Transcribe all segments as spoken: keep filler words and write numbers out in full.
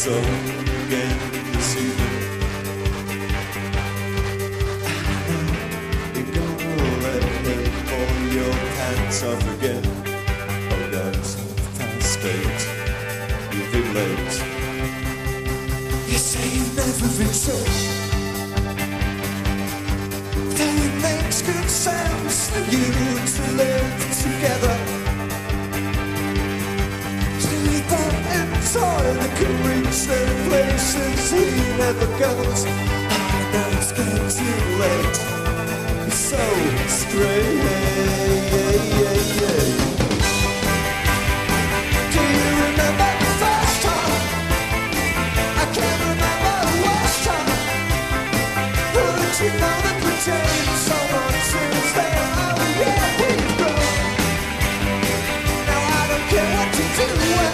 hands up again this evening. You're gonna let him pull your pants off again. Oh guys, half past eight, you'll be late. You say you've never been so. That it makes good sense for you to live together. That can reach the places he never goes. I know it's getting too late. It's so strange. Do you remember the first time? I can't remember the worst time. Wouldn't you know that we changed so much since then? Oh yeah, we've grown. Now I don't care what you do when.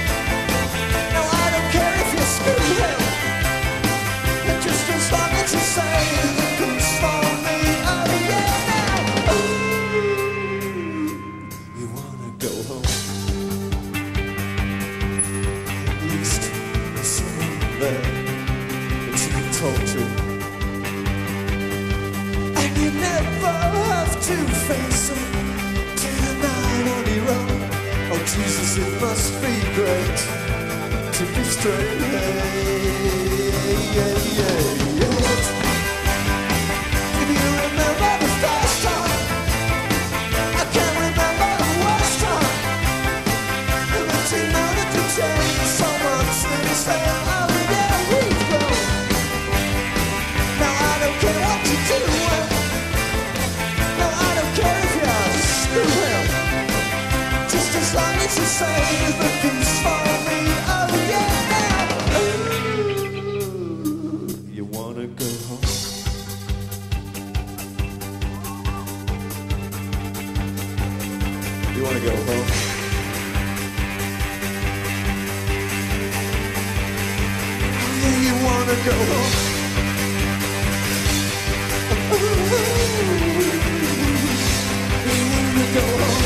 And you never have to face them tonight on your own. Oh Jesus, it must be great to be straight. Do you remember the first time? I can't remember the worst time. But you know that you changed so much since then. To save the peace for me, oh yeah, now. Ooh, you wanna go home? You wanna go home? Oh yeah, you wanna go home? Ooh, you wanna go home?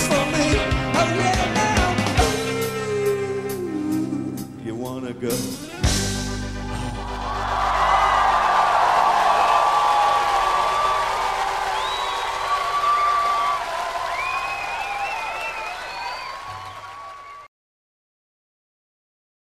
Go.